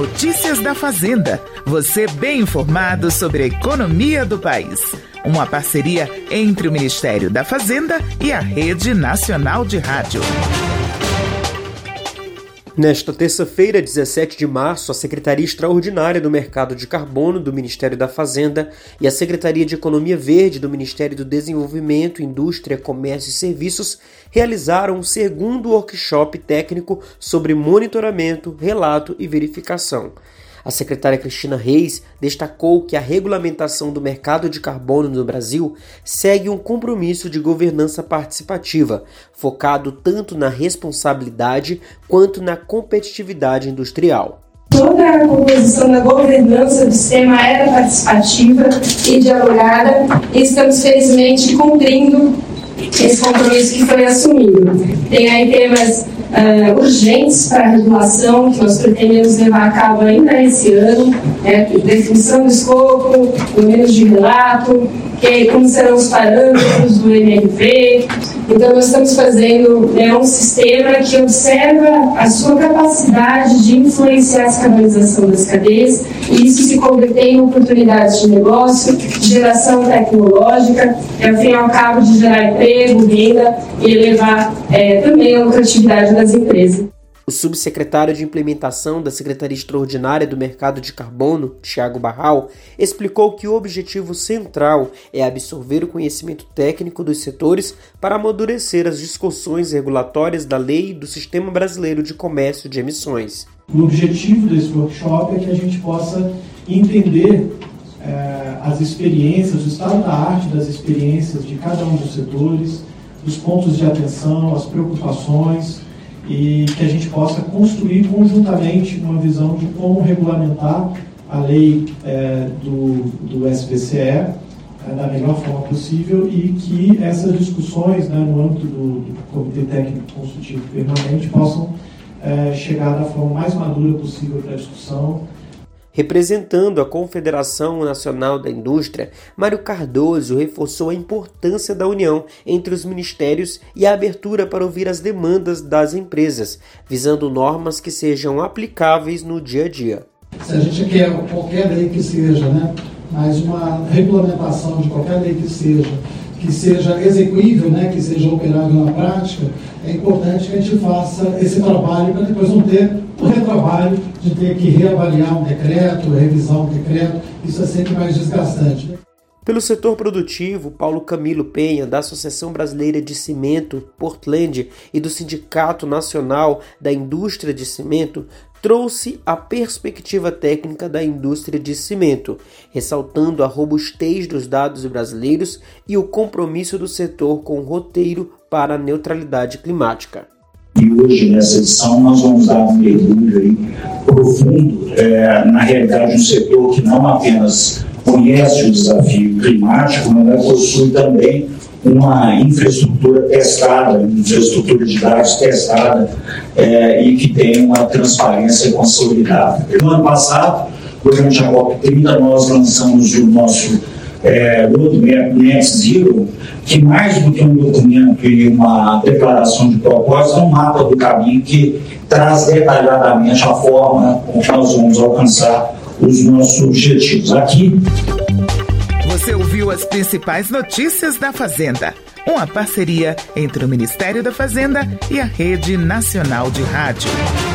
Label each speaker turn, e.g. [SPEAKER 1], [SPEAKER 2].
[SPEAKER 1] Notícias da Fazenda. Você bem informado sobre a economia do país. Uma parceria entre o Ministério da Fazenda e a Rede Nacional de Rádio.
[SPEAKER 2] Nesta terça-feira, 17 de março, a Secretaria Extraordinária do Mercado de Carbono do Ministério da Fazenda e a Secretaria de Economia Verde do Ministério do Desenvolvimento, Indústria, Comércio e Serviços realizaram o segundo workshop técnico sobre monitoramento, relato e verificação. A secretária Cristina Reis destacou que a regulamentação do mercado de carbono no Brasil segue um compromisso de governança participativa, focado tanto na responsabilidade quanto na competitividade industrial.
[SPEAKER 3] Toda a composição da governança do sistema era participativa e dialogada e estamos felizmente cumprindo esse compromisso que foi assumido. Tem aí temas urgentes para a regulação que nós pretendemos levar a cabo ainda esse ano, definição do escopo, números de relato, como serão os parâmetros do MRV. Então nós estamos fazendo um sistema que observa a sua capacidade de influenciar a descarbonização das cadeias e isso se converter em oportunidades de negócio, de geração tecnológica, e ao fim e ao cabo de gerar emprego, renda e elevar também a lucratividade das empresas.
[SPEAKER 2] O subsecretário de Implementação da Secretaria Extraordinária do Mercado de Carbono, Thiago Barral, explicou que o objetivo central é absorver o conhecimento técnico dos setores para amadurecer as discussões regulatórias da lei e do Sistema Brasileiro de Comércio de Emissões.
[SPEAKER 4] O objetivo desse workshop é que a gente possa entender as experiências, o estado da arte das experiências de cada um dos setores, os pontos de atenção, as preocupações, e que a gente possa construir conjuntamente uma visão de como regulamentar a lei do SPCE da melhor forma possível e que essas discussões no âmbito do Comitê Técnico Consultivo Permanente possam chegar da forma mais madura possível para a discussão.
[SPEAKER 2] Representando a Confederação Nacional da Indústria, Mário Cardoso reforçou a importância da união entre os ministérios e a abertura para ouvir as demandas das empresas, visando normas que sejam aplicáveis no dia a dia.
[SPEAKER 5] Se a gente quer qualquer lei que seja, mas uma regulamentação de qualquer lei que seja execuível, que seja operável na prática, é importante que a gente faça esse trabalho para depois não ter o retrabalho de ter que reavaliar um decreto, revisar um decreto. Isso é sempre mais desgastante.
[SPEAKER 2] Pelo setor produtivo, Paulo Camilo Penha, da Associação Brasileira de Cimento, Portland, e do Sindicato Nacional da Indústria de Cimento, trouxe a perspectiva técnica da indústria de cimento, ressaltando a robustez dos dados brasileiros e o compromisso do setor com o roteiro para a neutralidade climática.
[SPEAKER 6] E hoje, nessa edição, nós vamos dar um mergulho aí profundo na realidade de um setor que não apenas conhece o desafio climático, mas possui também uma infraestrutura testada, uma infraestrutura de dados testada e que tem uma transparência consolidada. No ano passado, durante a COP30, nós lançamos o nosso Roadmap Net Zero, que mais do que um documento e uma declaração de propósito, é um mapa do caminho que traz detalhadamente a forma como nós vamos alcançar os nossos objetivos. Aqui
[SPEAKER 1] você ouviu as principais notícias da Fazenda, uma parceria entre o Ministério da Fazenda e a Rede Nacional de Rádio.